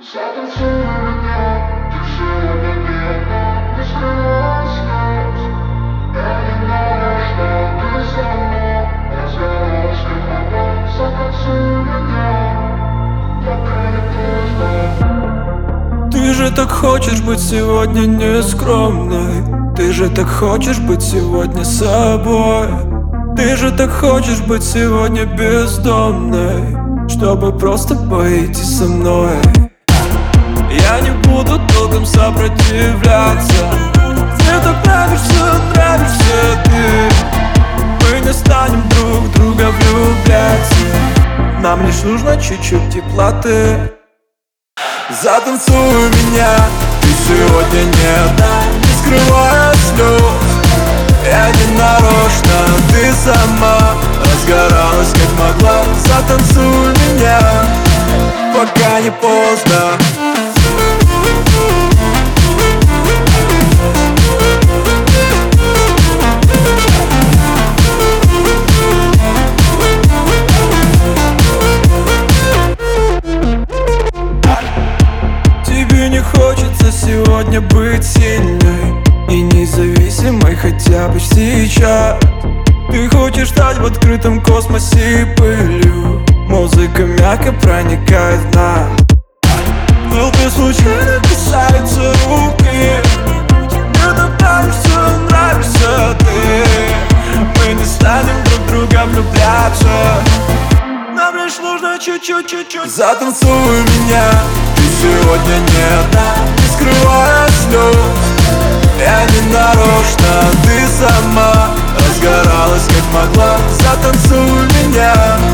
Затанцуй меня, ты сегодня не одна, не скрывай слез. Я не знаю, что ты сама разгоралась, как могла. Затанцуй меня, пока не поздно. Ты же так хочешь быть сегодня нескромной. Ты же так хочешь быть сегодня собой. Ты же так хочешь быть сегодня бездомной, чтобы просто пойти со мной. Я не буду толком сопротивляться. Мне так нравишься ты. Мы не станем друг в друга влюбляться. Нам лишь нужно чуть-чуть теплоты. Затанцуй меня, ты сегодня не одна, не скрывая слез. Я не нарочно, ты сама разгоралась как могла. Затанцуй меня, пока не поздно. Тебе не хочется сегодня быть сильной и независимой хотя бы сейчас. Ты хочешь стать в открытом космосе и пылью. Музыка мягко проникает в нас. В толпе случайно касаются руки. Мне так нравишься ты. Мы не станем друг в друга влюбляться. Нам лишь нужно чуть-чуть. Затанцуй меня, ты сегодня не одна, не скрывая слез. Я не нарочно, ты сама разгоралась как могла. Затанцуй меня,